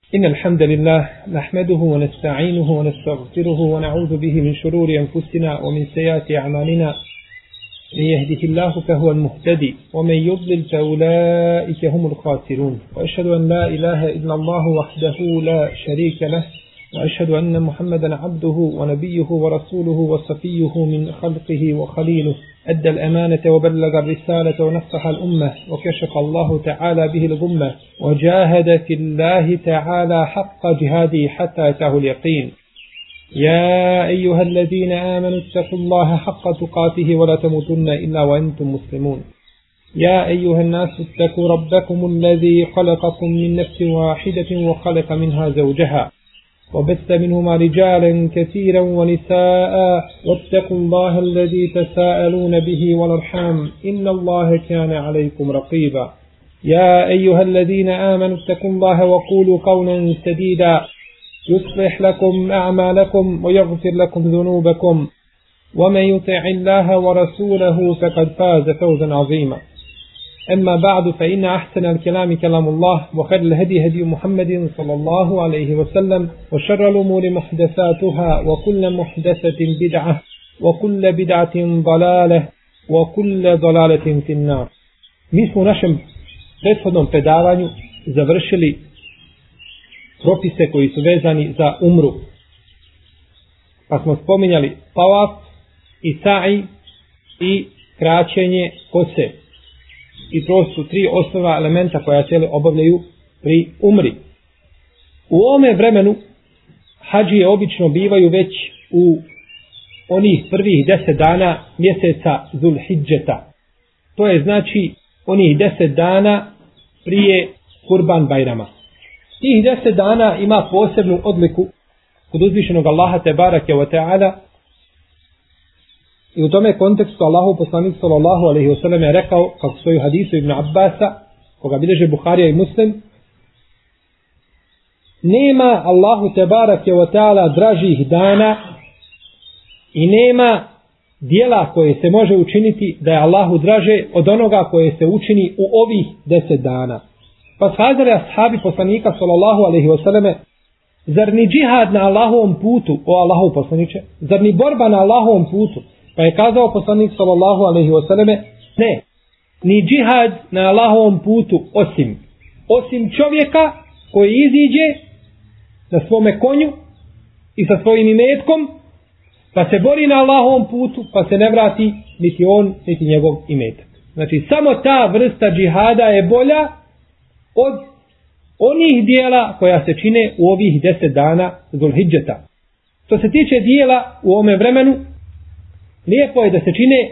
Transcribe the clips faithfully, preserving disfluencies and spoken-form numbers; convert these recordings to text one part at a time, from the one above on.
إن الحمد لله نحمده ونستعينه ونستغفره ونعوذ به من شرور أنفسنا ومن سيئات أعمالنا. من يهده الله فهو المهتدي ومن يضلل فأولئك هم الخاسرون. وأشهد أن لا إله إلا الله وحده لا شريك له، وأشهد أن محمدا عبده ونبيه ورسوله وصفيه من خلقه وخليله، أدى الأمانة وبلغ الرسالة ونصح الأمة، وكشف الله تعالى به الغمة، وجاهد في الله تعالى حق جهاده حتى أتاه اليقين. يا أيها الذين آمنوا اتقوا الله حق تقاته ولا تموتن إلا وأنتم مسلمون. يا أيها الناس اتقوا ربكم الذي خلقكم من نفس واحدة وخلق منها زوجها وبث منهما رجالا كثيرا ونساء، واتقوا الله الذي تساءلون به والأرحام إن الله كان عليكم رقيبا. يا أيها الذين آمنوا اتقوا الله وقولوا قولا سديدا يصلح لكم أعمالكم ويغفر لكم ذنوبكم، ومن يطع الله ورسوله فقد فاز فوزا عظيما. أما بعد، فإن أحسن الكلام كلام الله، وخير الهدي هدي محمد صلى الله عليه وسلم، وشر الأمور محدثاتها، وكل محدثة بدعة، وكل بدعة ضلالة، وكل ضلالة في النار. Mi smo u našem prethodnom predavanju završili propise koji su vezani za umru. Pa smo spominjali tawaf i sa'i i kraćenje kose. I to su tri osnovna elementa koja se obavljaju pri umri. U ovome vremenu hadžije obično bivaju već u onih prvih deset dana mjeseca Zulhidžeta. To je znači onih deset dana prije Kurban Bajrama. Tih deset dana ima posebnu odliku kod uzvišenog Allaha tebarake wa ta'ala. I u tome kontekstu Allahu poslanik sallallahu alejhi ve sellem je rekao, kako stoji u hadisu Ibn Abbasa, koga bilježe Buharija i Muslim: nema Allahu tebarake wa ta'ala dražih dana i nema dijela koje se može učiniti da je Allahu draže od onoga koje se učini u ovih deset dana. Pa shazali ashabi poslanika sallallahu alejhi ve selleme: zar ni džihad na Allahovom putu, o Allahov poslaniče, zar ni borba na Allahovom putu? Pa je kazao poslanik sallallahu alejhi ve selleme: ne, ni džihad na Allahovom putu osim osim čovjeka koji iziđe na svome konju i sa svojim imetkom, pa se bori na Allahovom putu, pa se ne vrati niti on, niti njegov imetak. Znači, samo ta vrsta džihada je bolja od onih dijela koja se čine u ovih deset dana Zulhidžeta. Što se tiče dijela u ovome vremenu, lijepo je da se čine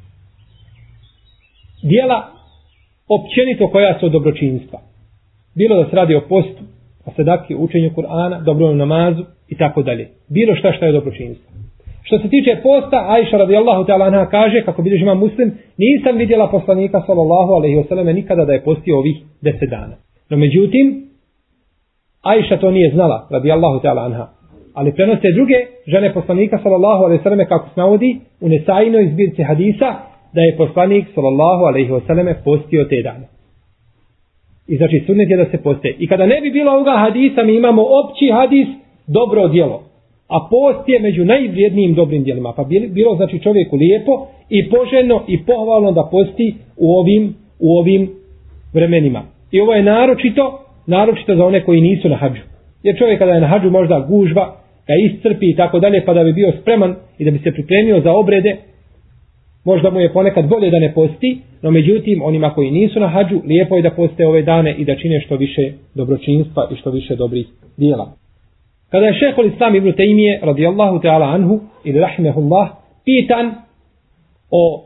dijela općenito koja su od dobročinstva. Bilo da se radi o postu, o sadaki, o učenju Kur'ana, dobrom namazu i tako dalje. Bilo šta šta je dobročinstvo. Što se tiče posta, Ajša radijallahu ta'ala anha kaže, kako bilježi Imam Muslim: nisam vidjela poslanika sallallahu alejhi ve selleme nikada da je postio ovih deset dana. No međutim, Ajša to nije znala, radijallahu ta'ala anha. Ali prenose druge žene poslanika sallallahu alejhi ve selleme, kako se navodi u Nesajinoj zbirci hadisa, da je poslanik sallallahu alejhi ve selleme postio te dane. I znači sunnet je da se poste. I kada ne bi bilo ovoga hadisa, mi imamo opći hadis, dobro djelo. A post je među najvrijednijim dobrim djelima. Pa bilo znači čovjeku lijepo i poželjno i pohvalno da posti u ovim, u ovim vremenima. I ovo je naročito, naročito za one koji nisu na hadžu. Jer čovjek kada je na hadžu možda gužva, ga iscrpi i tako dalje, pa da bi bio spreman i da bi se pripremio za obrede, možda mu je ponekad bolje da ne posti, no međutim onima koji nisu na hadžu, lijepo je da poste ove dane i da čine što više dobročinstva i što više dobrih dijela. Kada je šehhul Islam ibn Tejmije radijallahu ta'ala anhu ili rahimehullah pitan o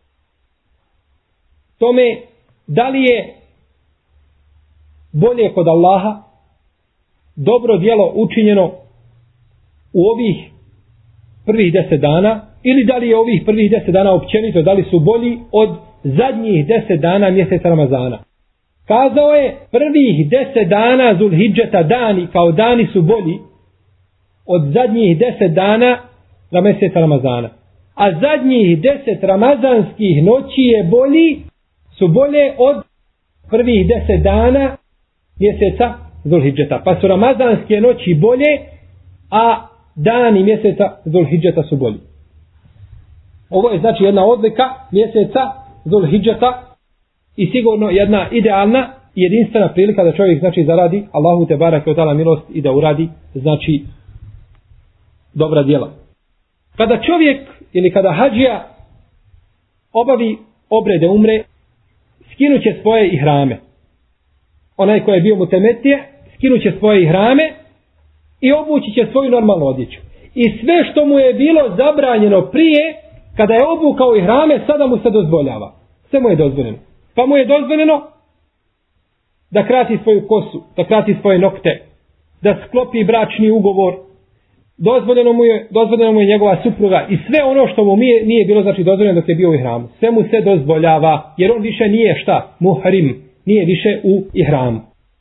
tome da li je bolje kod Allaha dobro djelo učinjeno u ovih prvih deset dana, ili da li je ovih prvih deset dana općenito, da li su bolji od zadnjih deset dana mjeseca Ramazana. Kazao je: prvih deset dana Zulhidžeta dani kao dani su bolji od zadnjih deset dana za mjeseca Ramazana. A zadnjih deset ramazanskih noći je bolji, su bolje od prvih deset dana mjeseca Zulhidžeta. Pa su ramazanske noći bolje, a dani mjeseca Zulhidžeta su bolji. Ovo je znači jedna odlika mjeseca Zulhidžeta i sigurno jedna idealna i jedinstvena prilika da čovjek znači zaradi Allahu te bareke ve taala milost i da uradi znači dobra djela. Kada čovjek ili kada hadžija obavi obrede umre, skinuće svoje ihrame. Onaj koji je bio mutemetije, skinuće svoje ihrame i obući će svoju normalnu odjeću. I sve što mu je bilo zabranjeno prije, kada je obukao ihrame, sada mu se dozvoljava. Sve mu je dozvoljeno. Pa mu je dozvoljeno da krati svoju kosu, da krati svoje nokte, da sklopi bračni ugovor. Dozvoljeno mu je, dozvoljeno mu je njegova supruga i sve ono što mu nije, nije bilo znači dozvoljeno dok je bio u ihramu. Sve mu se dozvoljava, jer on više nije šta? Muhrim. Nije više u ihramu.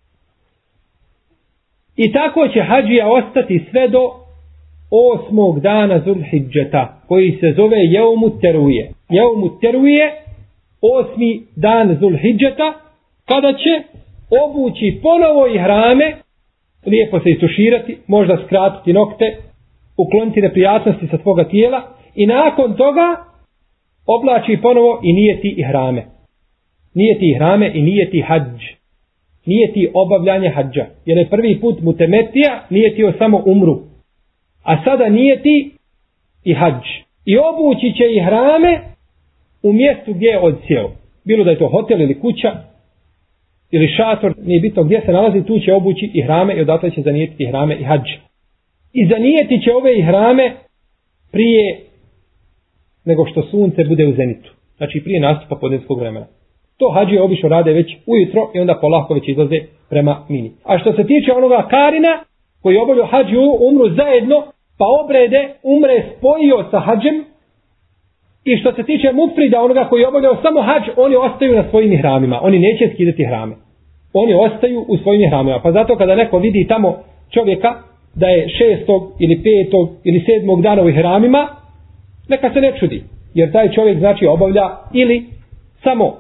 I tako će hadžija ostati sve do osmog dana Zulhidžeta, koji se zove Jeumu Teruje. Jeumu Teruje, osmi dan Zulhidžeta, kada će obući ponovo ihrame, lijepo se isuširati, možda skratiti nokte, ukloniti neprijatnosti sa svoga tijela i nakon toga oblači ponovo i nijeti ihrame. Nijeti ihrame i nijeti hadž. Nijeti obavljanje hadža. Jer je prvi put mutemetija nijetio samo umru. A sada nijeti i hadž. I obući će ihrame u mjestu gdje je odsjeo. Bilo da je to hotel ili kuća ili šator, nije bitno gdje se nalazi, tu će obući ihrame i odatle će zanijetiti ihrame i hadž. I zanijeti će ove ihrame prije nego što sunce bude u zenitu. Znači prije nastupa podnevskog vremena. To hadžije obično rade već ujutro i onda polako već izlaze prema mini. A što se tiče onoga karina koji obavljaju hadž i umru zajedno, pa obrede umre spojio sa hadžem, i što se tiče mufrida, onoga koji obavljaju samo hadž, oni ostaju na svojim ihramima. Oni neće skidati ihrame. Oni ostaju u svojim ihramima. Pa zato kada neko vidi tamo čovjeka da je šestog ili petog ili sedmog dana u ihramima, neka se ne čudi. Jer taj čovjek znači obavlja ili samo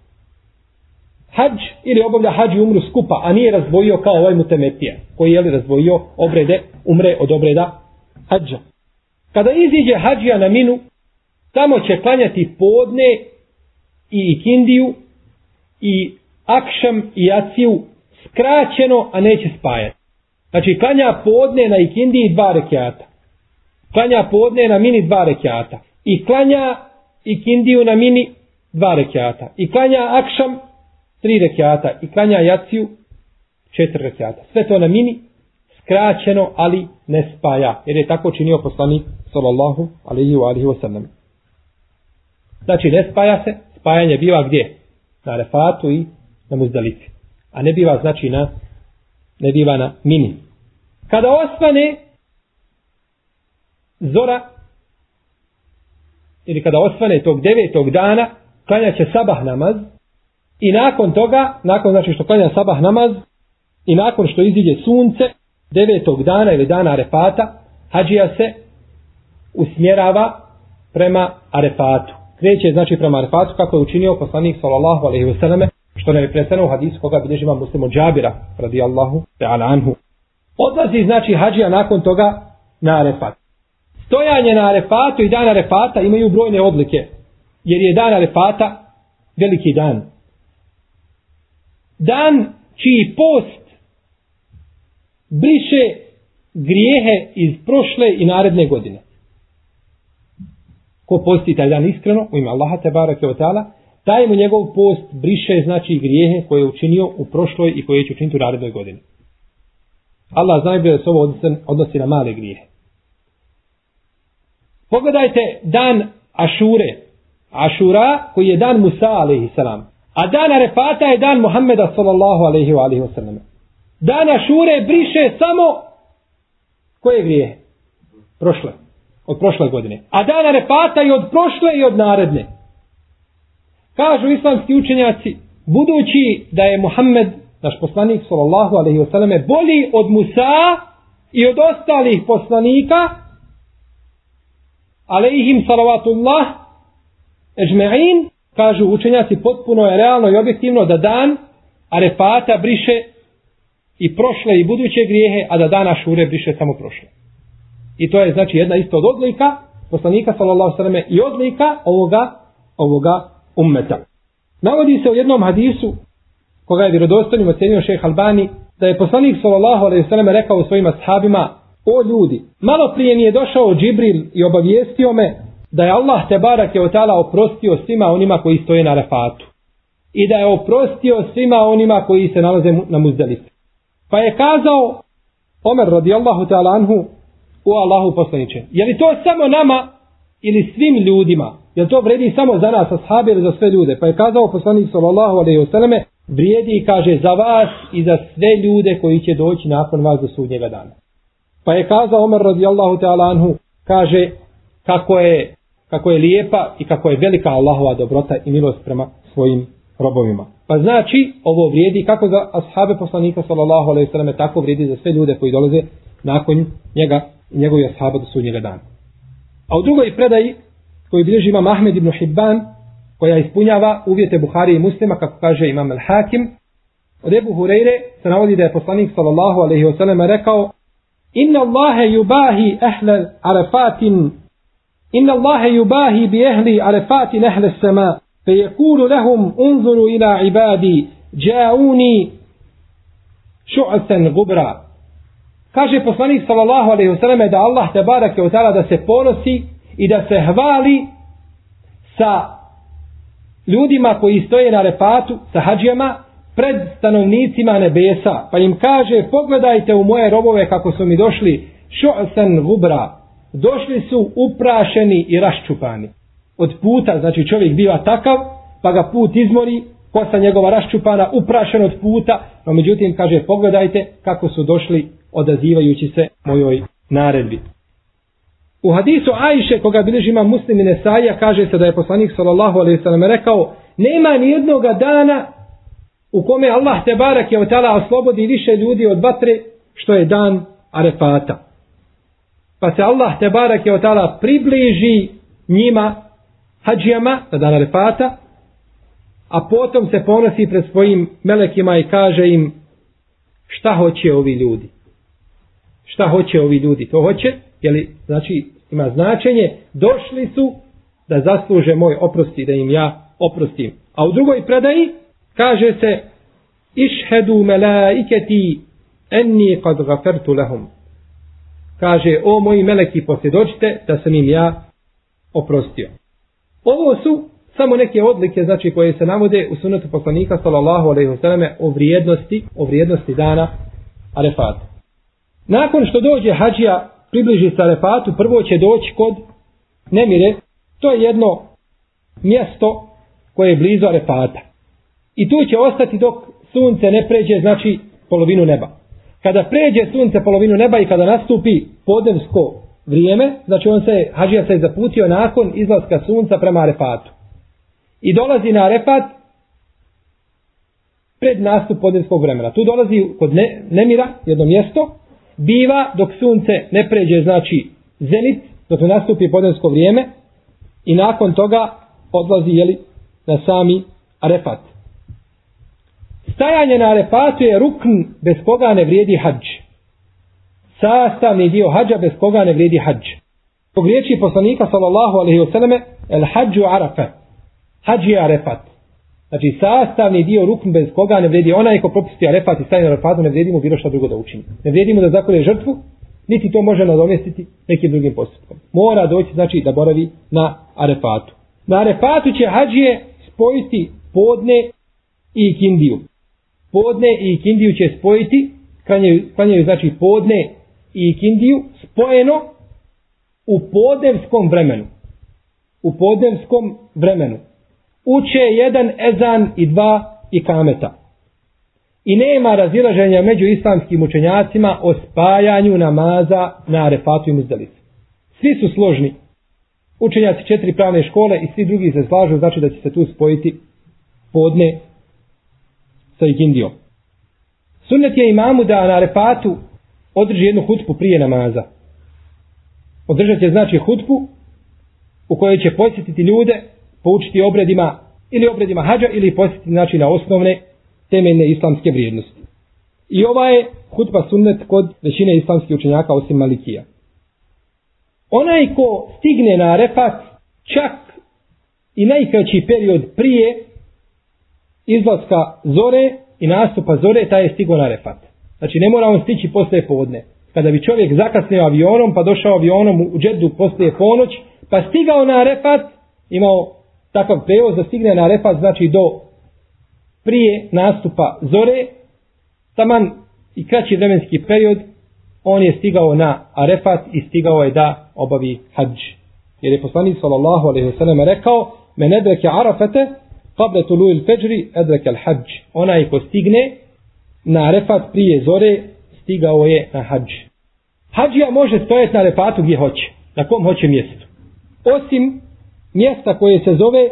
hadž ili obavlja hadž i umru skupa, a nije razdvojio kao ovaj mutemetija, koji je li razdvojio obrede, umre od obreda hadža. Kada iziđe hadžija na minu, tamo će klanjati podne i ikindiju i akšam i jaciju skraćeno, a neće spajati. Znači klanja podne na ikindiji dva rekiata. Klanja podne na mini dva rekiata. I klanja ikindiju na mini dva rekiata. I klanja akšam tri rekiata. I klanja jaciju četiri rekiata. Sve to na mini skraćeno, ali ne spaja. Jer je tako činio poslanik sallallahu alaihi wa alihi wa sallam. Znači ne spaja se, spajanje biva gdje? Na Arefatu i na Muzdalifi. A ne biva znači na, ne biva na mini. Kada osvane zora, ili kada osvane tog devetog dana, klanja će sabah namaz i nakon toga, nakon znači što klanja sabah namaz i nakon što iziđe sunce devetog dana ili dana Arefata, hadžija se usmjerava prema Arefatu. Kreće znači prema Arefatu kako je učinio poslanik sallallahu alejhi ve selleme, što ne je preneseno u hadisu koga bilježi imam Muslim od Džabira radijallahu ta'ala anhu. Odlazi znači hadžija nakon toga na Arefat. Stojanje na Arefatu i dan Arefata imaju brojne odlike, jer je dan Arefata veliki dan. Dan čiji post briše grijehe iz prošle i naredne godine. Ko posti taj dan iskreno, u ime Allaha te bareke ve taala, taj mu njegov post briše znači grijehe koje je učinio u prošloj i koje će učiniti u narednoj godini. Allah zna da se ovo odnosi na male grijehe. Pogledajte dan Ašure. Ašura koji je dan Musa alejhi selam. A dan Arefata je dan Muhammeda sallallahu alejhi wa alihi wasallam. Dan Ašure briše samo koje grijehe? Prošle. Od prošle godine. A dan Arefata i od prošle i od naredne. Kažu islamski učenjaci, budući da je Muhammed, naš poslanik sallallahu alejhi ve selleme, bolji od Musa i od ostalih poslanika, alejhim salavatullah ejma'in, kažu učenjaci, potpuno je realno i objektivno da dan Arefata briše i prošle i buduće grijehe, a da dan Ašure briše samo prošle. I to je znači jedna isto od odlika poslanika sallallahu alejhi ve selleme i odlika ovoga, ovoga ummeta. Navodi se u jednom hadisu, koga je vjerodostojnim ocenio šejh Albani, da je poslanik sallallahu alejhi ve selleme rekao svojim ashabima: o ljudi, malo prije mi je došao Džibril i obavijestio me da je Allah tebareke ve taala oprostio svima onima koji stoje na Arefatu i da je oprostio svima onima koji se nalaze na Muzdelifi. Pa je kazao Omer radijallahu ta'ala anhu: o Allahu poslaniče, je li to samo nama ili svim ljudima? Je li to vredi samo za nas, ashabi, ili za sve ljude? Pa je kazao poslanik sallallahu alejhi ve selleme: vrijedi, kaže, za vas i za sve ljude koji će doći nakon vas do sudnjega dana. Pa je kazao Omer radijallahu ta'ala anhu, kaže, kako je, kako je lijepa i kako je velika Allahova dobrota i milost prema svojim robovima. Pa znači, ovo vrijedi kako za ashabe poslanika sallallahu alejhi ve selleme, tako vrijedi za sve ljude koji dolaze nakon njega i njegovi ashaba do sudnjega dana. A u drugoj predaji, koji bilježi imam Ahmed ibn Hibban, koja ispunjava uvjete Buhari i Muslima, kako kaže imam al-Hakim, od Ebu Hureyre se navodi da je poslanik sallallahu alejhi ve selleme rekao: inna Allahe yubahi ahle Arafatin inna Allahe yubahi bi ahli Arafatin ahle sama fe yekulu lahum unzuru ila ibadi jauni šu'asen gubra. Kaže poslanik sallallahu alejhi ve selleme da Allah tebareke ve taala da se ponosi i da se hvali sa ljudima koji stoje na Arefatu, sa hadžijama, pred stanovnicima nebesa, pa im kaže: pogledajte u moje robove kako su mi došli šu'san gubra, došli su uprašeni i raščupani. Od puta, znači čovjek biva takav, pa ga put izmori, kosa njegova raščupana, uprašen od puta, no međutim kaže: pogledajte kako su došli odazivajući se mojoj naredbi. U hadisu Ajše, koga bilježi imam Muslim i Nesaija, kaže se da je poslanik sallallahu alejhi ve selleme rekao: nema ni jednoga dana u kome Allah tebareke ve taala oslobodi više ljudi od vatre što je dan Arefata. Pa se Allah tebareke ve taala približi njima, hadžijama, na dan Arefata, a potom se ponosi pred svojim melekima i kaže im: šta hoće ovi ljudi? Šta hoće ovi ljudi? To hoće, jeli, znači ima značenje, došli su da zasluže moj oprost i da im ja oprostim. A u drugoj predaji kaže se: išhedu melaiketi enni kad gafertu lahum. Kaže: o moji meleki, posvjedočite da sam im ja oprostio. Ovo su samo neke odlike, znači, koje se navode u sunnetu poslanika sallallahu alejhi ve selleme o vrijednosti, o vrijednosti dana Arefata. Nakon što dođe hadžija, približi se Arefatu, prvo će doći kod Nemire. To je jedno mjesto koje je blizu Arefata. I tu će ostati dok sunce ne pređe, znači, polovinu neba. Kada pređe sunce polovinu neba i kada nastupi podnevsko vrijeme, znači on se, hadžija se je zaputio nakon izlaska sunca prema Arefatu. I dolazi na Arefat pred nastup podnevskog vremena. Tu dolazi kod ne, Nemira, jedno mjesto, biva dok sunce ne pređe, znači zenit, dok ne nastupi podnevsko vrijeme, i nakon toga odlazi, jeli, na sami Arefat. Stajanje na Arefatu je rukn bez koga ne vrijedi hadž. Sastavni dio hadža bez koga ne vrijedi hadž. Zbog riječi poslanika sallallahu alejhi ve selleme: el hadžu Arafa, hadž je Arefat. Znači sastavni dio rukn bez koga ne vrijedi. Onaj ko propusti Arefat i staje na Arefatu, ne vrijedi mu bilo što drugo da učini. Ne vrijedi mu da zakolje žrtvu, niti to može nadomjestiti nekim drugim postupkom. Mora doći, znači, da boravi na Arefatu. Na Arefatu će hadžije spojiti podne i ikindiju. Podne i ikindiju će spojiti, klanjaju, klanjaju znači podne i ikindiju spojeno u podnevskom vremenu. U podnevskom vremenu. Uče jedan ezan i dva ikameta. I nema razilaženja među islamskim učenjacima o spajanju namaza na Arefatu i Muzdelifi. Svi su složni. Učenjaci četiri pravne škole i svi drugi se slažu, znači da će se tu spojiti podne sa ikindijom. Sunnet je imamu da na Arefatu održi jednu hutbu prije namaza. Održat će, znači, hutbu u kojoj će posjetiti ljude, poučiti obredima ili obredima hadža, ili posjetiti, znači, na osnovne temeljne islamske vrijednosti. I ova je hutba sunnet kod većine islamskih učenjaka osim Malikija. Onaj ko stigne na Arefat čak i najkraći period prije izlaska zore i nastupa zore, taj je stigao na Arefat. Znači ne mora on stići poslije podne. Kada bi čovjek zakasnio avionom, pa došao avionom u Džeddu poslije ponoć, pa stigao na Arefat, imao takav prevoz da stigne na Arefat, znači do prije nastupa zore, taman i kraći vremenski period, on je stigao na Arefat i stigao je da obavi hadž. Jer je poslanik sallallahu alejhi ve sellem rekao: "Men edreke Arafate qabla tulu'il fajri edreke al-hadž." Onaj ko stigne na Arefat prije zore, stigao je na hadž. Hadžija može stojati na Arefatu gdje hoće, na kom hoće mjestu. Osim mjesta koje se zove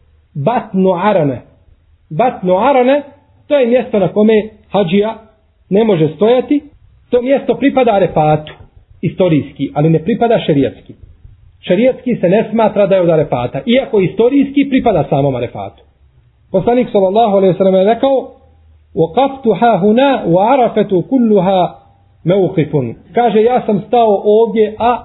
Batnu Arane. Batnu Arane, to je mjesto na kome hadžija ne može stojati. To mjesto pripada Arefatu, istorijski, ali ne pripada šerijatski. Šerijatski se ne smatra da je od Arefata, iako istorijski pripada samom Arefatu. Poslanik sallallahu alejhi ve sellem je rekao: "Waqaftu ha huna wa Arafatu kulluha mawqifun." Kaže, ja sam stao ovdje, a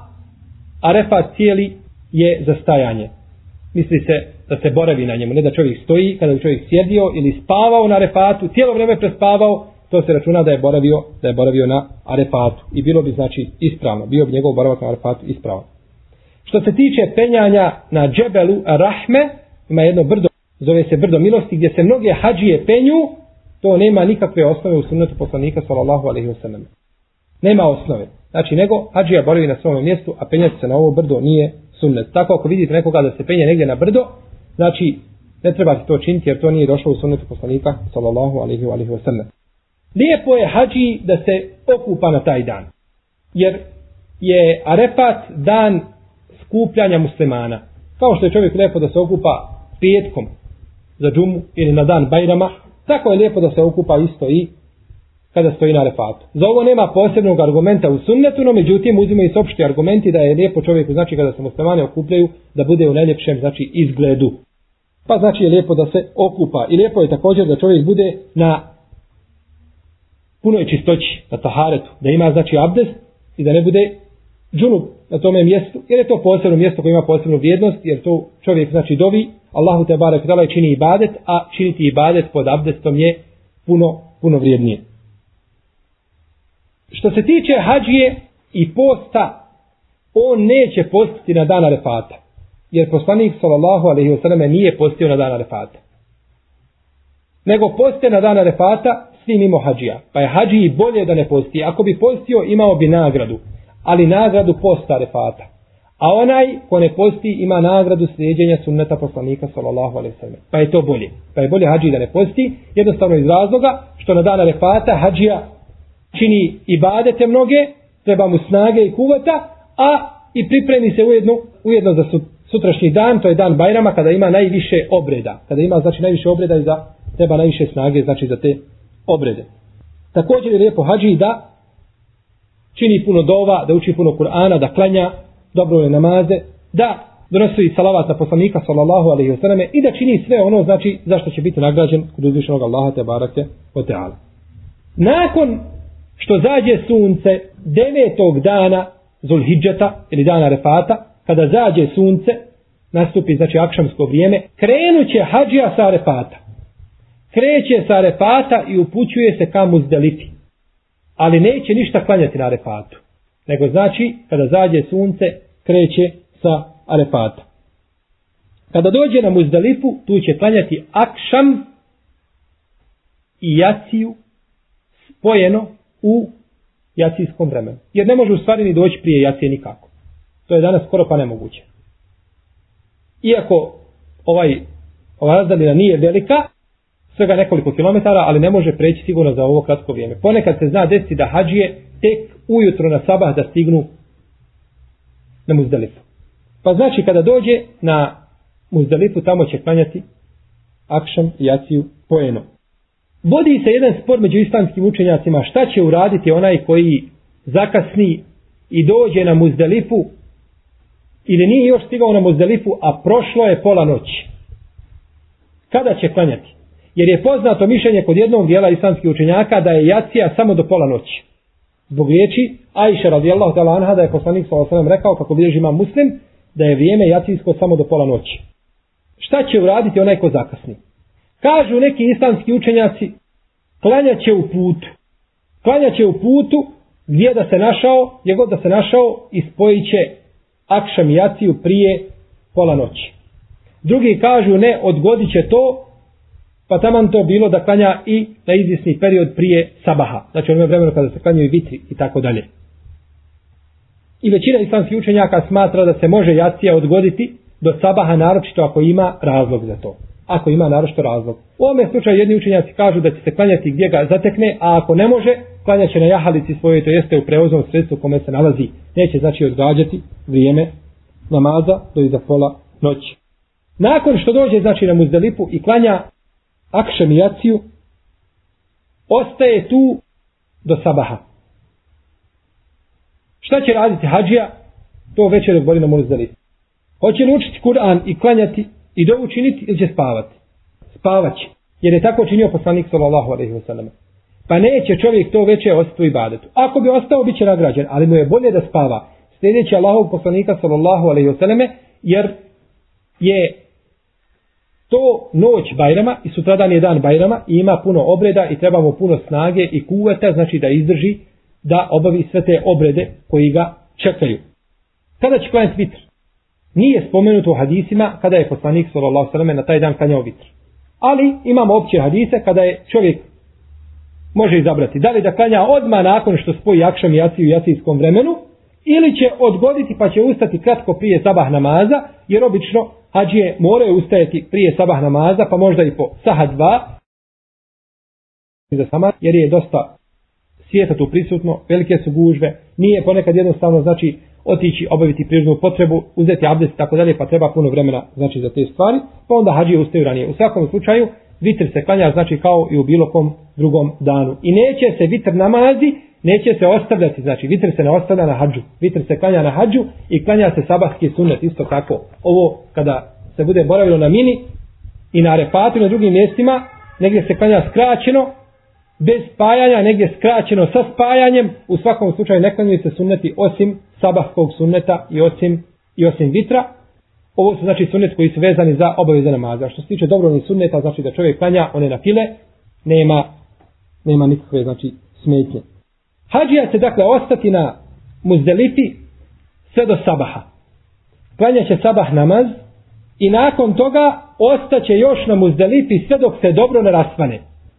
Arefat cijeli je za stajanje. Misli se da se boravi na njemu, ne da čovjek stoji, kada bi čovjek sjedio ili spavao na Arefatu, cijelo vrijeme prespavao, to se računa da je boravio, da je boravio na Arefatu. I bilo bi znači ispravno, bio bi njegov boravak na Arefatu ispravan. Što se tiče penjanja na Džebelu Rahme, ima jedno brdo, zove se brdo milosti, gdje se mnoge hadžije penju, to nema nikakve osnove u sunnetu poslanika sallallahu alejhi ve sellem. Nema osnove. Znači, nego hadžija boravi na svom mjestu, a penjati se na ovo brdo nije sunnet. Tako ako vidite nekoga da se penje negdje na brdo, znači ne trebate to činiti jer to nije došlo u sunnetu poslanika sallallahu alejhi ve sellem. Lijepo je hadži da se okupa na taj dan. Jer je Arefat dan skupljanja muslimana. Kao što je čovjek lijepo da se okupa petkom za džumu ili na dan Bajrama, tako je lijepo da se okupa isto i kada stoji na Arefatu. Za ovo nema posebnog argumenta u sunnetu, no međutim uzimaju se opšti argumenti da je lijepo čovjeku, znači kada se muslimani okupljaju, da bude u najljepšem, znači izgledu. Pa znači je lijepo da se okupa. I lijepo je također da čovjek bude na punoj čistoći, na taharetu, da ima znači abdest i da ne bude džunub na tome mjestu, jer je to posebno mjesto koje ima posebnu vrijednost, jer to čovjek znači dovi Allahu te barek dala čini ibadet, a činiti ibadet pod abdestom je puno, puno vrijednije. Što se tiče hadžije i posta, on neće postiti na dan Arefata, jer poslanik sallallahu alejhi ve sellem nije postio na dan Arefata. Nego poste na dan Arefata svi mimo hadžija. Pa je hadžiji bolje da ne posti. Ako bi postio, imao bi nagradu, ali nagradu posta Arefata. A onaj ko ne posti ima nagradu slijeđenja sunneta poslanika sallallahu alejhi ve sellem. Pa je to bolje. Pa je bolje hadžiji da ne posti, jednostavno iz razloga što na dan Arefata hadžija čini ibadete mnoge, treba mu snage i kuvata, a i pripremi se ujedno, ujedno za sutrašnji dan, to je dan Bajrama, kada ima najviše obreda. Kada ima znači najviše obreda i za, treba najviše snage znači za te obrede. Također je lijepo hadži da čini puno dova, da uči puno Kur'ana, da klanja dobrovoljne namaze, da donosi salavat na poslanika sallallahu alejhi ve selleme i da čini sve ono znači zašto će biti nagrađen kod uzvišenog Allaha te barake ve teala. Nakon što zađe sunce devetog dana Zulhidžeta ili dana Arefata, kada zađe sunce, nastupi znači akšamsko vrijeme, krenuće hadžija sa Arefata. Kreće sa Arefata i upućuje se ka Muzdelifi. Ali neće ništa klanjati na Arefatu. Nego znači, kada zađe sunce, kreće sa Arefata. Kada dođe na Muzdelifu, tu će klanjati akšam i jaciju spojeno u jacijskom vremenu. Jer ne može u stvari ni doći prije jacije nikako. To je danas skoro pa nemoguće. Iako ovaj, ova razdaljina nije velika, svega nekoliko kilometara, ali ne može preći sigurno za ovo kratko vrijeme. Ponekad se zna desiti da hadžije tek ujutro na sabah da stignu na Muzdelifu. Pa znači kada dođe na Muzdelifu, tamo će klanjati akšam i jaciju poeno. Vodi se jedan spor među islamskim učenjacima šta će uraditi onaj koji zakasni i dođe na Muzdelifu ili nije još stigao na Muzdelifu, a prošlo je pola noći. Kada će klanjati? Jer je poznato mišljenje kod jednog dijela islamskih učenjaka da je jacija samo do pola noći. Zbog riječi Ajše radijallahu ta'ala anha da je poslanik sallallahu alejhi ve sellem rekao, kako bilježi Imam Muslim, da je vrijeme jacijsko samo do pola noći. Šta će uraditi onaj ko zakasni? Kažu neki islamski učenjaci, klanjaće u putu. Klanjaće u putu gdje da se našao, gdje god da se našao, i spojit će akšam i jaciju prije pola noći. Drugi kažu ne, odgodit će to, pa taman to bilo da klanja i na izvjesni period prije sabaha. Znači ono vremena kada se klanjaju vitri i tako dalje. I većina islamskih učenjaka smatra da se može jacija odgoditi do sabaha, naročito ako ima razlog za to. Ako ima naročito razlog. U ovome slučaju jedni učenjaci kažu da će se klanjati gdje ga zatekne, a ako ne može, klanjat će na jahalici svojoj, to jeste u prevoznom sredstvu kome se nalazi. Neće znači odgađati vrijeme namaza do iza pola noći. Nakon što dođe znači na Muzdelifu i klanja akšam i jaciju, ostaje tu do sabaha. Šta će raditi hadžija? To već je dok na Muzdelifu. Hoće li učiti Kur'an i klanjati i dovu činiti ili će spavati? Spavaće. Jer je tako činio poslanik sallallahu alejhi ve sellem. Pa neće čovjek to veće ostati u ibadetu. Ako bi ostao, bit će nagrađen, ali mu je bolje da spava. Sljedeći Allahov poslanika sallallahu alejhi ve sellem, jer je to noć Bajrama i sutradan je dan Bajrama i ima puno obreda i treba mu puno snage i kuvveta, znači da izdrži da obavi sve te obrede koji ga čekaju. Kada će klanjati vitr? Nije spomenuto u hadisima kada je poslanik sallallahu alejhi ve sellem na taj dan klanjao vitr. Ali imamo opće hadise kada je čovjek može izabrati da li da klanja odmah nakon što spoji akšam i jaciju u jacijskom vremenu, ili će odgoditi pa će ustati kratko prije sabah namaza, jer obično hadžije moraju ustajati prije sabah namaza, pa možda i po saha dva, jer je dosta svijeta tu prisutno, velike su gužve, nije ponekad jednostavno znači otići obaviti prirodnu potrebu, uzeti abdest i tako dalje, pa treba puno vremena znači za te stvari, pa onda hadžije ustaju ranije. U svakom slučaju vitr se klanja znači kao i u bilo kom drugom danu. I neće se vitr namazi, neće se ostavljati, znači vitr se ne ostavlja na hadžu. Vitr se klanja na hadžu i klanja se sabahski sunnet isto tako. Ovo kada se bude boravilo na Mini i na Arefatu i na drugim mjestima, negdje se klanja skraćeno, bez spajanja, negdje skraćeno sa spajanjem, u svakom slučaju ne klanjaju se sunneti osim sabahskog sunneta i osim, i osim vitra. Ovo su znači sunnet koji su vezani za obaveze namaza. Što se tiče dobrovoljnih sunneta, znači da čovjek klanja one na file, nema, nema nikakve znači smetnje. Hadžija će dakle ostati na Muzdelifi sve do sabaha. Klanja će sabah namaz i nakon toga ostaće još na Muzdelifi sve dok se dobro ne rasvane.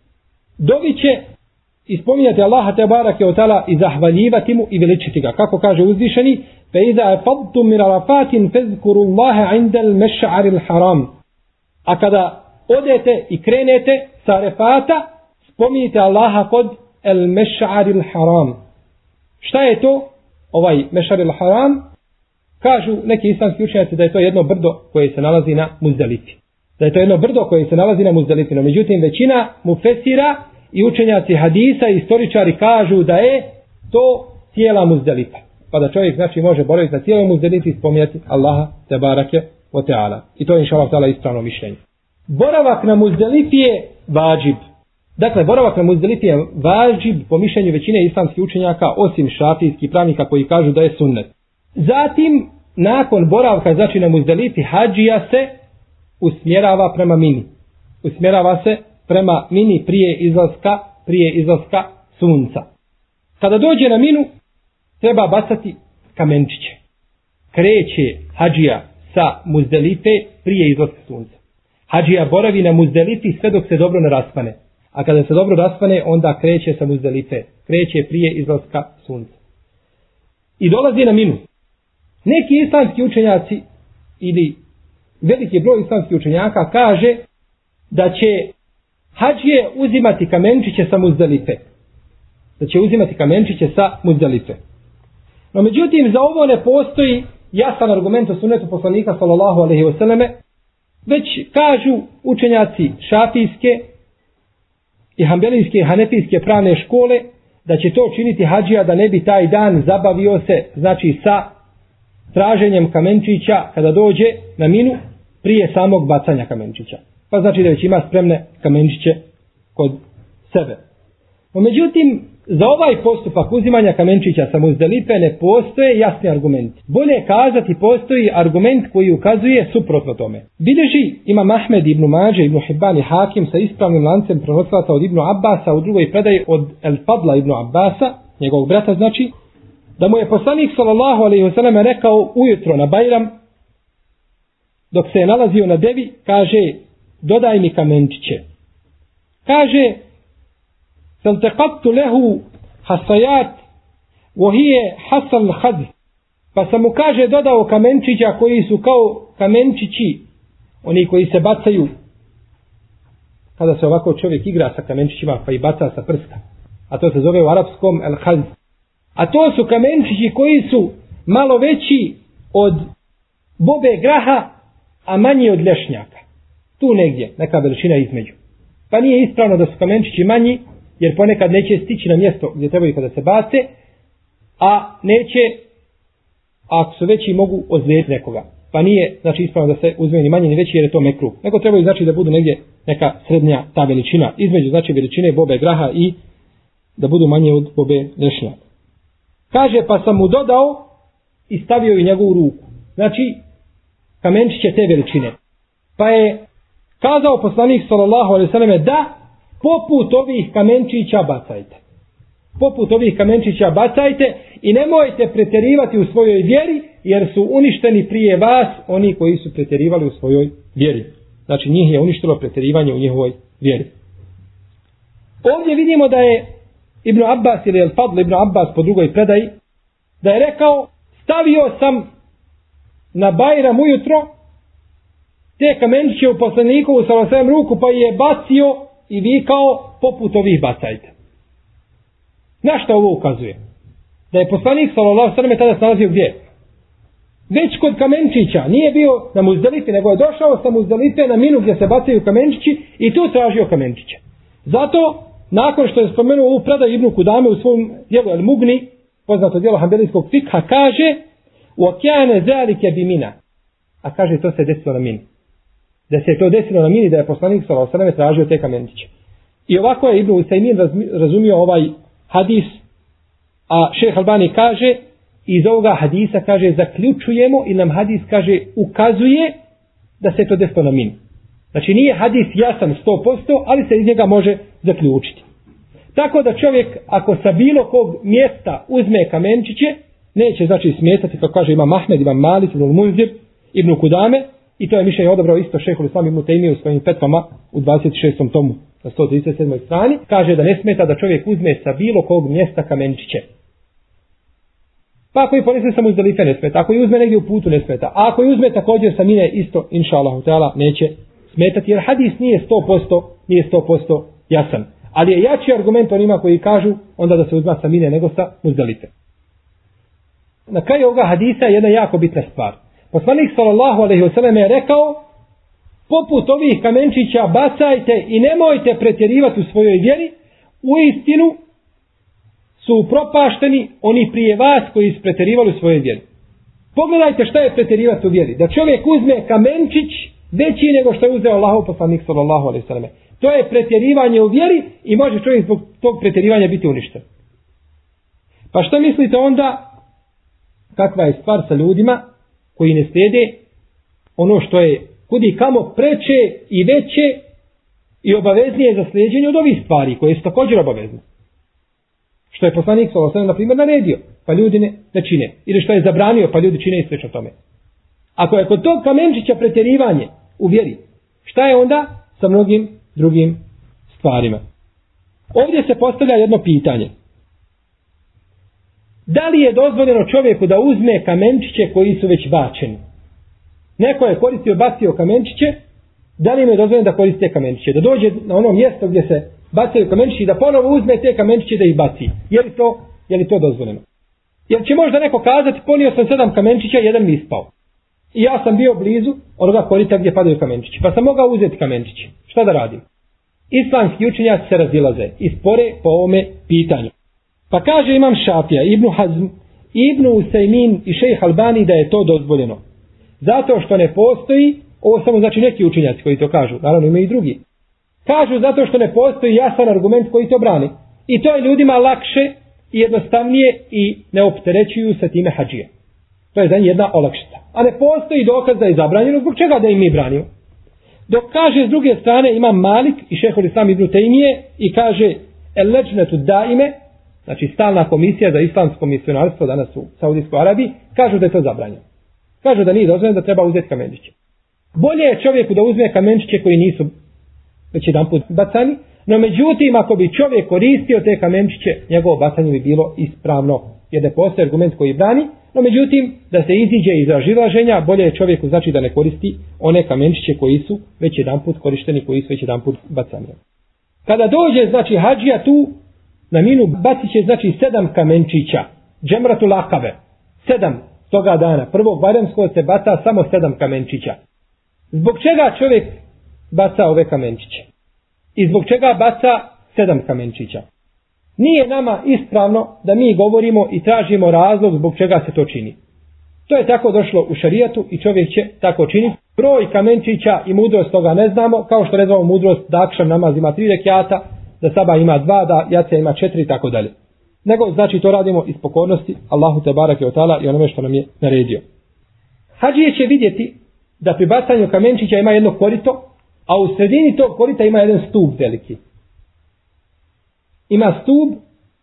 Dovi će ispominjati Allaha te barake o tala i zahvaljivati mu i veličiti ga. Kako kaže uzvišeni, fe iza afadtum min arafatin fezkuru Allahe indel meš'aril haram. A kada odete i krenete sa Arefata, spominjite Allaha kod el meš'aril haram. Šta je to? Ovaj meš'aril haram, kažu neki islamski učenjaci da je to jedno brdo koje se nalazi na Muzdelifi. Da je to jedno brdo koje se nalazi na Muzdelifi. No, međutim, većina mufesira i učenjaci hadisa i istoričari kažu da je to cijela Muzdelifa. Pa da čovjek znači može boraviti na cijeloj Muzdelifi i spominjati Allaha te barake o teala. I to je inša Allah ta'ala ispravno mišljenje. Boravak na Muzdelifi je vađib. Dakle, boravak na Muzdelifi je vađib po mišljenju većine islamskih učenjaka, osim šafijskih pravnika koji kažu da je sunnet. Zatim, nakon boravka znači na Muzdelifi, hadžija se usmjerava prema Mini. Usmjerava se prema Mini prije izlaska, prije izlaska sunca. Kada dođe na Minu, treba bacati kamenčiće. Kreće hadžija sa Muzdelife prije izlaska sunca. Hadžija boravi na Muzdelifi sve dok se dobro ne raspane. A kada se dobro raspane, onda kreće sa Muzdelife. Kreće prije izlaska sunca. I dolazi na Minu. Neki islamski učenjaci ili veliki broj islamskih učenjaka kaže da će hadžije uzimati kamenčiće sa Muzdelife. Da će uzimati kamenčiće sa Muzdelife. No međutim, za ovo ne postoji jasan argument o sunnetu poslanika sallallahu alejhi ve selleme, već kažu učenjaci šafijske i hambelijske i hanefijske pravne škole da će to činiti hadžija da ne bi taj dan zabavio se, znači sa traženjem kamenčića kada dođe na Minu prije samog bacanja kamenčića. pa znači da već ima spremne kamenčiće kod sebe. No, međutim, za ovaj postupak uzimanja kamenčića sa Muzdelife ne postoje jasni argumenti. Bolje kazati postoji argument koji ukazuje suprotno tome. Bileži Imam Ahmed ibn Mađe, ibn Hibban i Hakim sa ispravnim lancem prenosilaca od Ibnu Abbasa u drugoj predaji od El Fadla ibn Abbasa, njegovog brata znači, da mu je poslanik sallallahu alejhi ve sellem rekao ujutro na Bajram, dok se je nalazio na devi, kaže, dodaj mi kamenčiće. Kaže, فالتقطت له حصيات وهي حصى الخذ, pa sam mu kaže dodao kamenčića koji su kao kamenčići, oni koji se bacaju kada se ovako čovjek igra sa kamenčićima pa i baca sa prsta, a to se zove u arapskom el khaz. A to su kamenčići koji su malo veći od bobe graha, a manji od lješnjaka, tu negdje neka veličina između. Pa nije ispravno da su kamenčići manji, jer ponekad neće stići na mjesto gdje trebaju kada se bace, a neće, ako su veći, mogu ozlijediti nekoga. Pa nije, znači, ispravno da se uzme ni manje ni veći, jer je to mekruh. Nego trebaju, znači, da budu negdje neka srednja ta veličina, između, znači, veličine bobe graha i da budu manje od bobe lješnjaka. Kaže, pa sam mu dodao i stavio i njegovu ruku. Znači, kamenčiće te veličine. Pa je kazao poslanik sallallahu alejhi ve selleme da poput ovih kamenčića bacajte. Poput ovih kamenčića bacajte i nemojte pretjerivati u svojoj vjeri, jer su uništeni prije vas oni koji su pretjerivali u svojoj vjeri. Znači njih je uništilo pretjerivanje u njihovoj vjeri. Ovdje vidimo da je Ibn Abbas ili El Fadl Ibn Abbas po drugoj predaji, da je rekao, stavio sam na Bajram ujutro te kamenčiće u poslanikovu sallallahu alejhi ve sellem ruku, pa je bacio i vikao poput ovih bacajte. Na što ovo ukazuje? Da je poslanik sallallahu alejhi ve sellem tada se nalazio gdje? Već kod kamenčića. Nije bio na Muzdelifi, nego je došao sa Muzdelife na Minu gdje se bacaju kamenčići i tu tražio kamenčiće. Zato, nakon što je spomenuo ovu predaju Ibnu Kudame u svom djelu El Mugni, poznato djelo hanbelijskog fikha, kaže وَكَانَ ذَلِكَ بِمِنَا, a kaže to se desilo na Mini. Da se to desilo na Mini, da je poslanik sallallahu alejhi ve sellem tražio te kamenčiće. I ovako je Ibn Usajmin razumio ovaj hadis, a šejh Albani kaže, iz ovoga hadisa kaže zaključujemo i nam hadis kaže ukazuje da se to desilo na Mini. Znači nije hadis jasan sto posto, ali se iz njega može zaključiti. Tako da čovjek ako sa bilo kog mjesta uzme kamenčiće, neće znači smetati, kako kaže Imam Ahmed, Imam Malik, Ibn Munzir, Ibn Kudame, i to je mišljenje odabrao isto šejhul Islam Ibn Tejmije u svojim fetvama u dvadeset šestom tomu na sto trideset sedmoj strani, kaže da ne smeta da čovjek uzme sa bilo kog mjesta kamenčiće. Pa ako i ponese sa Muzdelife ne smeta, ako i uzme negdje u putu ne smeta, a ako i uzme također sa Mine isto, inša Allahu teala, neće smetati, jer hadis nije sto posto, nije sto posto jasan. Ali je jači argument onima koji kažu onda da se uzma sa Mine nego sa Muzdelife. Na kraju ovoga hadisa je jedna jako bitna stvar. Poslanik sallallahu alejhi ve sellem je rekao, poput ovih kamenčića bacajte i nemojte pretjerivati u svojoj vjeri, u istinu su upropašteni oni prije vas koji su pretjerivali u svojoj vjeri. Pogledajte šta je pretjerivati u vjeri. Da čovjek uzme kamenčić veći nego što je uzeo Allahov poslanik sallallahu alejhi ve sellem. To je pretjerivanje u vjeri i može čovjek zbog tog pretjerivanja biti uništen. Pa što mislite onda kakva je stvar sa ljudima koji ne slijede ono što je kudi kamo preče i veće i obaveznije za slijeđenje od ovih stvari koje su također obavezne. Što je poslanik sallallahu alejhi ve sellem na primjer naredio, pa ljudi ne, ne čine. Ili što je zabranio, pa ljudi čine i slično tome. Ako je kod tog kamenčića pretjerivanje u vjeri, šta je onda sa mnogim drugim stvarima? Ovdje se postavlja jedno pitanje. Da li je dozvoljeno čovjeku da uzme kamenčiće koji su već bačeni? Neko je koristio, bacio kamenčiće, da li im je dozvoljeno da koriste kamenčiće? Da dođe na ono mjesto gdje se bacaju kamenčići i da ponovo uzme te kamenčiće da ih baci. Je li to, je li to dozvoljeno? Jer će možda neko kazati, ponio sam sedam kamenčića, jedan mi ispao. I ja sam bio blizu onoga korita gdje padaju kamenčići. Pa sam mogao uzeti kamenčići. Šta da radim? Islamski učenjaci se razilaze i spore po ovome pitanju. Pa kaže Imam Šafija, Ibn Hazm, Ibn Usajmin i šejh Albani da je to dozvoljeno. Zato što ne postoji Ovo samo znači neki učenjaci koji to kažu, naravno ima i drugi. Kažu zato što ne postoji jasan argument koji to brani. I to je ljudima lakše i jednostavnije i ne opterećuju se time hadžije. To je za njih jedna olakšica. A ne postoji dokaz da je zabranjeno, zbog čega da im mi branimo. Dok kaže s druge strane Imam Malik i Šejhul Islam Ibn Tejmije i kaže el leđnetu daime, znači stalna komisija za islamsko misionarstvo danas u Saudijskoj Arabiji, kažu da je to zabranjeno. Kažu da nije dozvoljeno, da treba uzeti kamenčiće. Bolje je čovjeku da uzme kamenčiće koji nisu već jedan put bacani, no međutim ako bi čovjek koristio te kamenčiće, njegovo bacanje bi bilo ispravno, jer ne postoji argument koji brani, no međutim da se iziđe iz razilaženja, bolje je čovjeku znači da ne koristi one kamenčiće koji su već jedan put korišteni, koji su već jedan put bacani. Kada dođe znači hadžija tu na minu, bacit će znači sedam kamenčića, džemratul akabe, sedam toga dana, prvog bajramskog se baca samo sedam kamenčića. Zbog čega čovjek baca ove kamenčiće? I zbog čega baca sedam kamenčića? Nije nama ispravno da mi govorimo i tražimo razlog zbog čega se to čini. To je tako došlo u šarijatu i čovjek će tako činiti. Broj kamenčića i mudrost toga ne znamo, kao što ne znamo mudrost da akšam namaz ima tri rekiata, da saba ima dva, da jacija ima četiri i tako dalje. Nego znači to radimo iz pokornosti Allahu te barake ve taala i onome što nam je naredio. Hadžije će vidjeti da pri bacanju kamenčića ima jedno korito, a u sredini tog korita ima jedan stup veliki. Ima stup,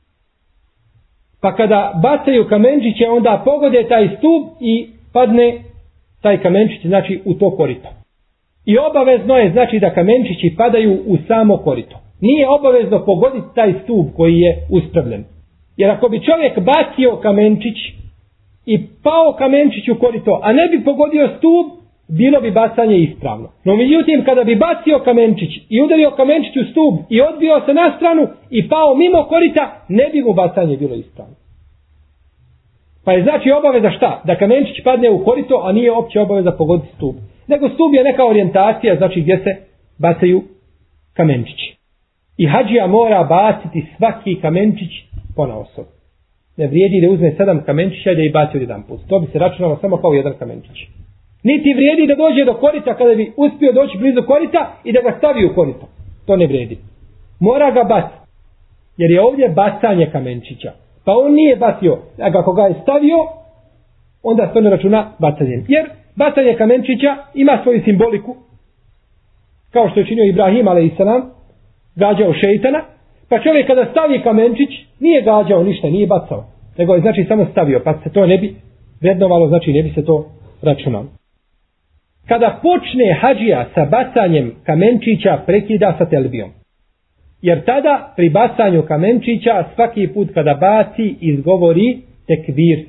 pa kada bacaju kamenčiće, onda pogode taj stup i padne taj kamenčić, znači u to korito. I obavezno je, znači, da kamenčići padaju u samo korito. Nije obavezno pogoditi taj stup koji je uspravljen. Jer ako bi čovjek bacio kamenčić i pao kamenčić u korito, a ne bi pogodio stup, bilo bi bacanje ispravno. No međutim, kada bi bacio kamenčić i udario kamenčić u stup i odbio se na stranu i pao mimo korita, ne bi mu bacanje bilo ispravno. Pa je znači obaveza šta? Da kamenčić padne u korito, a nije opće obaveza pogoditi stup. Nego stup je neka orijentacija, znači gdje se bacaju kamenčići. I hadžija mora baciti svaki kamenčić ponaosob. Ne vrijedi da uzme sedam kamenčića i da ih baci od jedan put. To bi se računalo samo kao jedan kamenčić. Niti vrijedi da dođe do korita kada bi uspio doći blizu korita i da ga stavi u korito. To ne vrijedi. Mora ga baciti. Jer je ovdje bacanje kamenčića. Pa on nije bacio. A ako ga je stavio, onda se to ne računa bacanjem. Jer bacanje kamenčića ima svoju simboliku. Kao što je činio Ibrahim alejselam, gađao šejtana. Pa čovjek kada stavi kamenčić, nije gađao ništa, nije bacao. Nego je znači samo stavio. Pa se to ne bi vrednovalo, znači ne bi se to računalo. Kada počne hadžija sa bacanjem kamenčića, prekida sa telbijom. Jer tada pri bacanju kamenčića svaki put kada baci izgovori tekbir.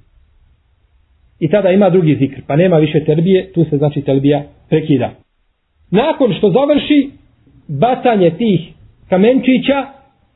I tada ima drugi zikr, pa nema više telbije, tu se znači telbija prekida. Nakon što završi bacanje tih kamenčića,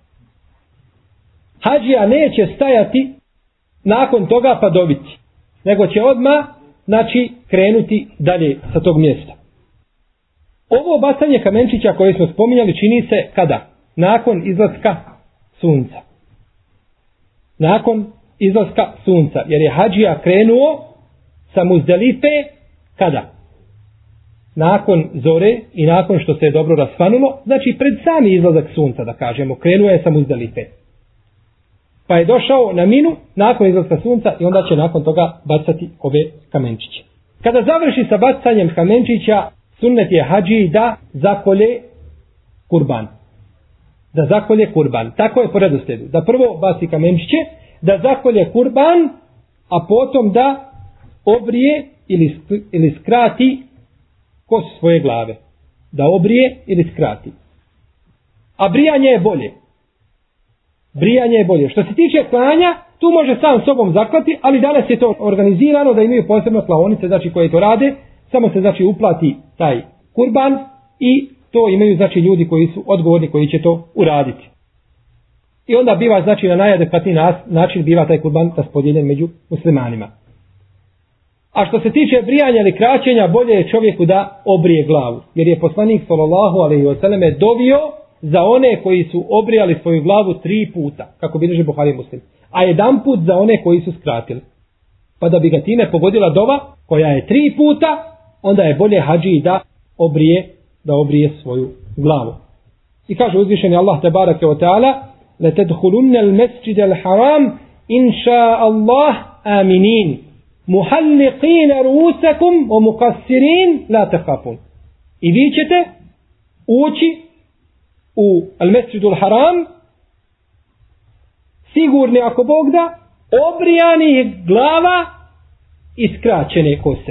hadžija neće stajati nakon toga pa dobiti, nego će odmah znači krenuti dalje sa tog mjesta. Ovo bacanje kamenčića koje smo spominjali čini se kada? Nakon izlaska sunca. Nakon izlaska sunca. Jer je hadžija krenuo sa Muzdelife kada? Nakon zore i nakon što se je dobro rasvanulo. Znači pred sami izlazak sunca, da kažemo. Krenuo je sa Muzdelife. Pa je došao na Minu nakon izlaska sunca i onda će nakon toga bacati ove kamenčiće. Kada završi sa bacanjem kamenčića, sunnet je hadžiji da zakolje kurban. Da zakolje kurban. Tako je po redoslijedu. Da prvo baci kamenčiće, da zakolje kurban, a potom da obrije ili, ili skrati kosu svoje glave. Da obrije ili skrati. A brijanje je bolje. Brijanje je bolje. Što se tiče klanja, tu može sam sobom zaklati, ali danas je to organizirano da imaju posebno klaonice, znači koje to rade, samo se znači uplati taj kurban i to imaju znači ljudi koji su odgovorni koji će to uraditi. I onda biva znači na najadekvatniji način biva taj kurban raspodijeljen među muslimanima. A što se tiče brijanja ili kraćenja, bolje je čovjeku da obrije glavu, jer je poslanik sallallahu alejhi ve selleme dovio za one koji su obrijali svoju glavu tri puta, kako bilježi Buhari i Muslim, a jedan put za one koji su skratili. Pa da bi ga time pogodila dova, koja je tri puta, onda je bolje hadži da obrije, da obrije svoju glavu. I kaže uzvišeni Allah tebareke ve taala: "La tadkhulunna al-masjid al-haram insha Allah aminin, muhalliqin ru'usakum wa muqassirin la takhafun." I vi ćete ući u al-masjid al-haram sigurni, ako Bog da, obrijani glava i skraćene kose.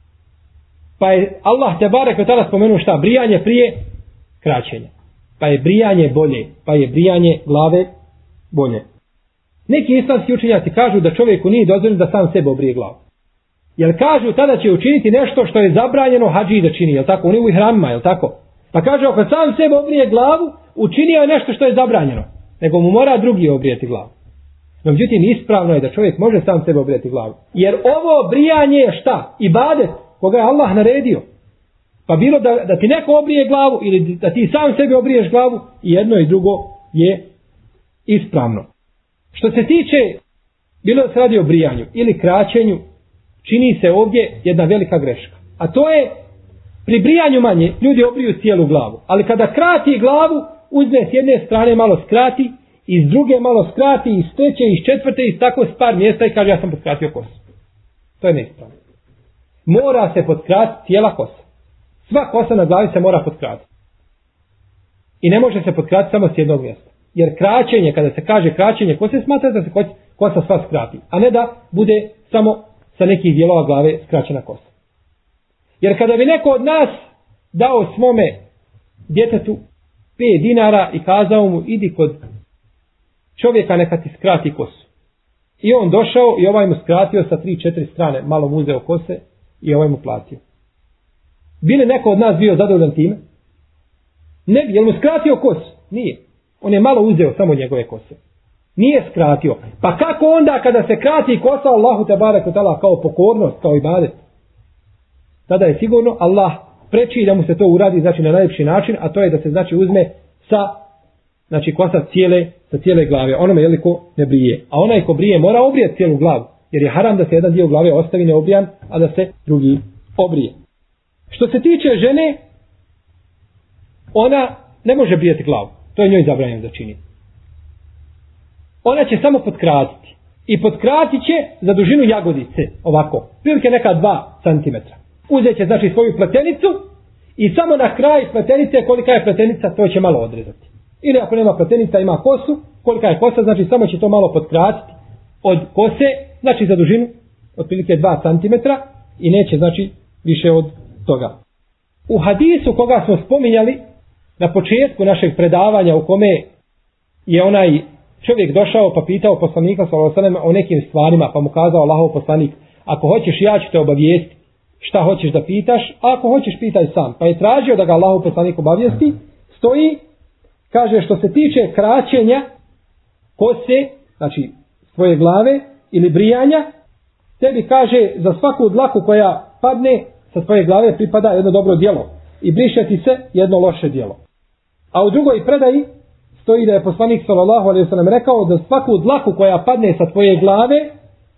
Pa je Allah tebarek ve taala spomenuo šta? Brijanje prije kraćenja. Pa je brijanje bolje, pa je brijanje glave bolje. Neki islamski učenjaci kažu da čovjeku nije dozvoljeno da sam sebe obrije glavu. Jer kažu tada će učiniti nešto što je zabranjeno hadži da čini, jel tako? Oni u ihramima, jel tako? Pa kaže ako sam sebe obrije glavu, učinio je nešto što je zabranjeno. Nego mu mora drugi obrijeti glavu. No međutim, ispravno je da čovjek može sam sebe obrijeti glavu. Jer ovo brijanje je šta? Ibadet koga je Allah naredio. Pa bilo da, da ti neko obrije glavu ili da ti sam sebi obriješ glavu, i jedno i drugo je ispravno. Što se tiče, bilo da se radi o brijanju ili kraćenju, čini se ovdje jedna velika greška. A to je, pri brijanju manje, ljudi obriju cijelu glavu. Ali kada krati glavu, uzme s jedne strane malo skrati, iz druge malo skrati, iz treće, iz četvrte, iz tako s par mjesta i kaže ja sam potkratio kosu. To je neispravno. Mora se potkratiti cijela kosa. Sva kosa na glavi se mora potkratiti. I ne može se potkratiti samo s jednog mjesta. Jer kraćenje, kada se kaže kraćenje kose, smatra da se kosa sva skrati. A ne da bude samo sa nekih dijelova glave skraćena kosa. Jer kada bi neko od nas dao svome djetetu pet dinara i kazao mu idi kod čovjeka neka ti skrati kosu. I on došao i ovaj mu skratio sa tri četiri strane, malo mu uzeo kose i ovaj mu platio. Bi li neko od nas bio zadovoljan time? Ne bi, jel mu skratio kosu? Nije. On je malo uzeo samo njegove kose. Nije skratio. Pa kako onda kada se krati kosa Allahu tebarek ve taala kao pokornost, kao ibadet? Tada je sigurno Allah preči da mu se to uradi, znači na najljepši način, a to je da se znači uzme sa znači kosa cijele, sa cijele glave. Onome je li ko ne brije. A onaj ko brije mora obrijeti cijelu glavu. Jer je haram da se jedan dio glave ostavi neobrijan, a da se drugi obrije. Što se tiče žene, ona ne može brijeti glavu. To je njoj zabranjeno da čini. Ona će samo potkratiti. I potkratit će za dužinu jagodice. Ovako. Prilike neka dva centimetra. Uzet će znači svoju pletenicu i samo na kraj pletenice, kolika je pletenica, to će malo odrezati. Ili ako nema pletenica, ima kosu, kolika je kosa, znači samo će to malo potkratiti od kose, znači za dužinu otprilike dva centimetra i neće znači više od toga. U hadisu koga smo spominjali na početku našeg predavanja, u kome je onaj čovjek došao pa pitao poslanika sallallahu alejhi ve sellem o nekim stvarima, pa mu kazao Allahov poslanik: ako hoćeš ja ću te obavijestiti šta hoćeš da pitaš, a ako hoćeš pitaj sam. Pa je tražio da ga Allahov poslanik obavijesti. Stoji, kaže, što se tiče kraćenja kose, znači svoje glave ili brijanja, tebi kaže za svaku dlaku koja padne sa svoje glave pripada jedno dobro djelo i briše ti se jedno loše djelo. A u drugoj predaji stoji da je poslanik sallallahu alejhi ve sellem rekao da svaku dlaku koja padne sa tvoje glave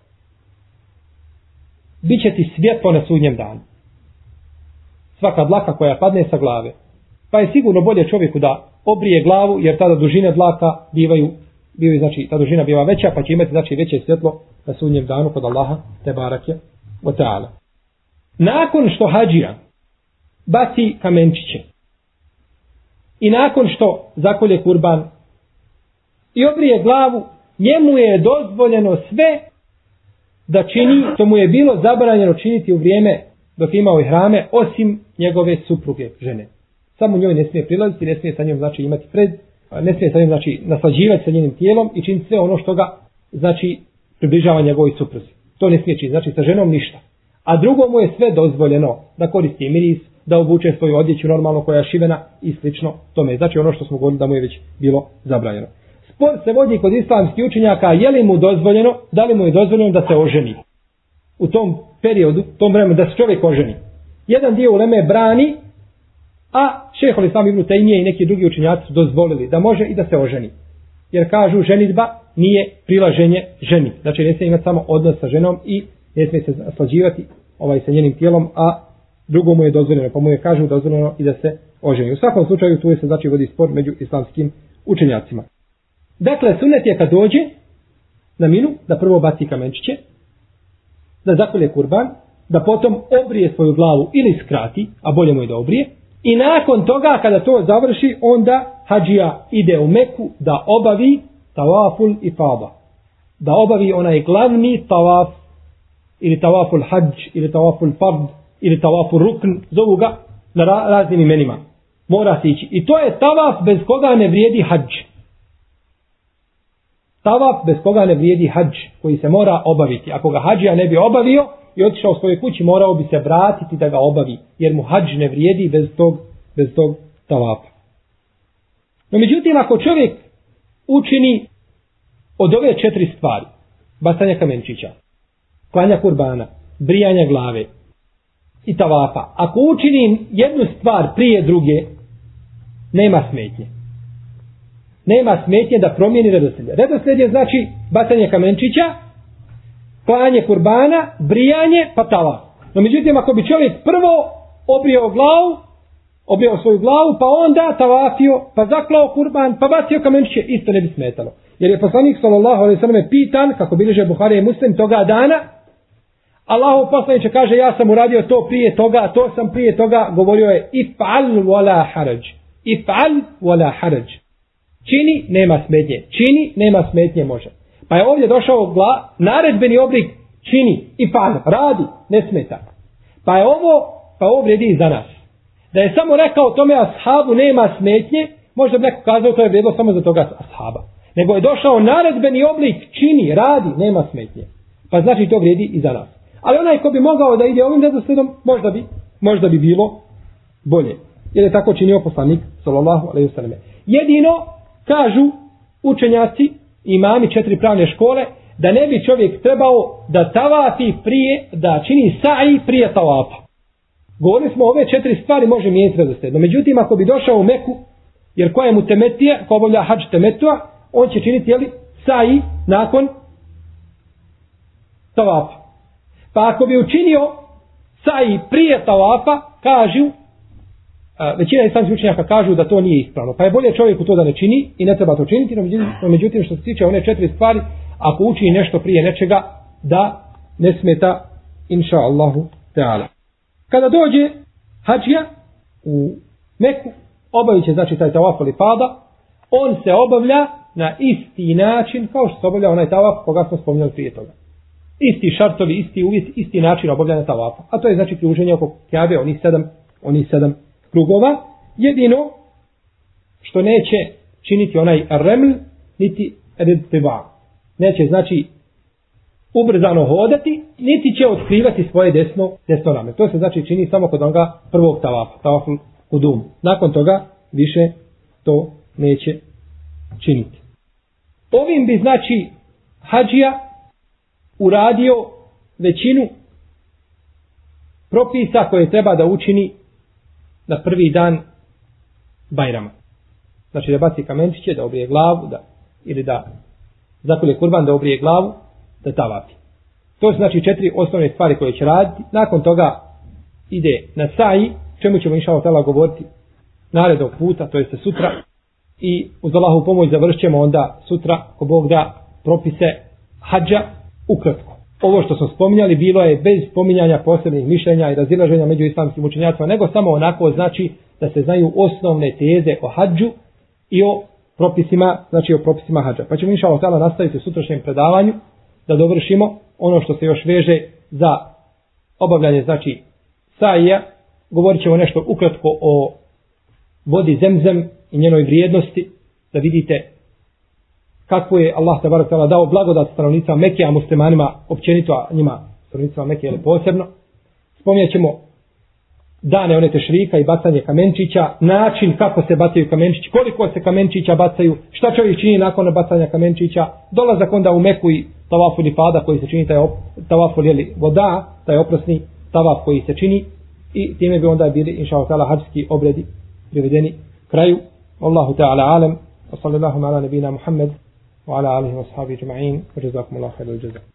bit će ti svjetlo na sudnjem danu. Svaka dlaka koja padne sa glave. Pa je sigurno bolje čovjeku da obrije glavu, jer tada dužine dlaka bivaju, bivaju znači ta dužina biva veća, pa će imati znači veće svjetlo na sudnjem danu kod Allaha tebareke ve taala. Nakon što hadžija baci kamenčiće i nakon što zakolje kurban i obrije glavu, njemu je dozvoljeno sve da čini što mu je bilo zabranjeno činiti u vrijeme dok je imao ihrame, osim njegove supruge, žene. Samo njoj ne smije prilaziti, ne smije sa njom znači imati pred, ne smije sa njom znači naslađivati sa njenim tijelom i činiti sve ono što ga znači približava njegovoj supruzi. To ne smije činiti, znači sa ženom ništa. A drugo mu je sve dozvoljeno da koristi miris, da obuče svoju odjeću normalno koja je šivena i slično tome. Znači ono što smo govorili da mu je već bilo zabranjeno. Spor se vodi kod islamskih učenjaka, je li mu dozvoljeno, da li mu je dozvoljeno da se oženi. U tom periodu, tom vremenu da se čovjek oženi. Jedan dio uleme brani, a šejhul islam ibn Tejmije i neki drugi učenjaci su dozvolili da može i da se oženi. Jer kažu ženidba nije prilaženje ženi. Znači ne smije imati samo odnos sa ženom i ne smije se naslađivati ovaj sa njenim tijelom, a drugomu je dozvoljeno, pa mu je kažu dozvoljeno i da se oženi. U svakom slučaju tu je se znači vodi spor među islamskim učenjacima. Dakle, sunnet je kad dođe na minu, da prvo baci kamenčiće, da zakolje kurban, da potom obrije svoju glavu ili skrati, a bolje mu je da obrije, i nakon toga kada to završi, onda hadžija ide u Meku da obavi tavaful ifada. Da obavi onaj glavni tavaf, ili tavaful hadž, ili tavaful fard, ili tavaful rukn, zovu ga na ra- raznim imenima. Mora se ići. I to je tavaf bez koga ne vrijedi hadž. Tavaf bez koga ne vrijedi hadž, koji se mora obaviti. Ako ga hadžija ne bi obavio i otišao u svojoj kući, morao bi se vratiti da ga obavi, jer mu hadž ne vrijedi bez tog, bez tog tavafa. No međutim, ako čovjek učini od ove četiri stvari, bacanja kamenčića, klanja kurbana, brijanja glave i tavafa, ako učini jednu stvar prije druge, nema smetnje. Nema smetnje da promijeni redoslijed. Redoslijed je znači bacanje kamenčića, klanje kurbana, brijanje, pa tavaf. No međutim, ako bi čovjek prvo obrijao glavu, obrijao svoju glavu, pa onda tavafio, pa zaklao kurban, pa bacio kamenčiće, isto ne bi smetalo. Jer je poslanik sallallahu alejhi ve sellem pitan, kako bilježe Buharija i Muslim, toga dana, Allahov poslaniče kaže, ja sam uradio to prije toga, to sam prije toga, govorio je if'al wala haraj. If'al wala haraj. Čini, nema smetnje. Čini, nema smetnje, može. Pa je ovdje došao gla, naredbeni oblik, čini, if'al, radi, ne smeta. Pa je ovo, pa ovo vrijedi i za nas. Da je samo rekao tome ashabu nema smetnje, možda bi neko kazao to je vrijedilo samo za toga ashaba. Nego je došao naredbeni oblik, čini, radi, nema smetnje. Pa znači to vrijedi i za nas. Ali onaj ko bi mogao da ide ovim redoslijedom, možda bi, možda bi bilo bolje. Jer je tako činio poslanik sallallahu alejhi ve sellem. Jedino kažu učenjaci, imami četiri pravne škole, da ne bi čovjek trebao da tavafi prije, da čini sa'i prije tavafa. Govorili smo ove četiri stvari može mijenjati redoslijed. No međutim, ako bi došao u Meku, jer koja je mu temetija, ko obavlja hadž temetua, on će činiti jeli, sa'i nakon tavafa. Pa ako bi učinio sa'i prije tavafa, kažu, a, većina islamskih učenjaka kažu da to nije ispravno. Pa je bolje čovjeku to da ne čini i ne treba to činiti, no međutim, no međutim što se tiče one četiri stvari, ako učini nešto prije nečega, da ne smeta, inša Allahu Teala. Kada dođe hadžija u Meku, obavit će znači taj tavaf ili pada, on se obavlja na isti način kao što se obavlja onaj tavaf koga smo spominjali prije toga. Isti šartovi, isti uvjet, isti način obavljanja tavafa. A to je znači kruženje oko Kjabe, onih sedam, onih sedam krugova. Jedino što neće činiti onaj reml, niti redtiba. Neće znači ubrzano hodati, niti će otkrivati svoje desno, desno rame. To se znači čini samo kod onoga prvog tavafa, tavaful kudum. Nakon toga više to neće činiti. Ovim bi znači hadžija uradio većinu propisa koje treba da učini na prvi dan Bajrama. Znači da baci kamenčiće, da obrije glavu, da, ili da zakolje kurban, da obrije glavu, da tavafi. To su znači četiri osnovne stvari koje će raditi. Nakon toga ide na sa'i, čemu ćemo inša Allah govoriti narednog puta, to jeste sutra. I uz Allahu pomoć završit ćemo onda sutra, ko Bog da, propise hadža ukratko. Ovo što smo spominjali bilo je bez spominjanja posebnih mišljenja i razilaženja među islamskim učenjacima, nego samo onako znači da se znaju osnovne teze o hadžu i o propisima, znači o propisima hadža. Pa ćemo inša Allah nastaviti u sutrašnjem predavanju da dovršimo ono što se još veže za obavljanje znači saija. Govorit ćemo nešto ukratko o vodi Zemzem i njenoj vrijednosti, da vidite kako je Allah tabarak ta'ala dao blagodat stanovnicama Mekke, a muslimanima općenito, a njima stanovnicama Mekke je posebno. Spominjat ćemo dane one tešrika i bacanje kamenčića, način kako se bacaju kamenčići, koliko se kamenčića bacaju, šta čovjek čini nakon bacanja kamenčića, dolazak onda u Meku i tavaful ifada koji se čini, taj op, tavaful jeli voda, taj oprosni tavaf koji se čini, i time bi onda bili inša Allah hadžski obredi privedeni kraju. Allahu ta'ala alam, wa sallallahu ala nabina Muhammed wa ala alihi wa sahabi ajma'in, wa jazakumullahu khairal jazaa.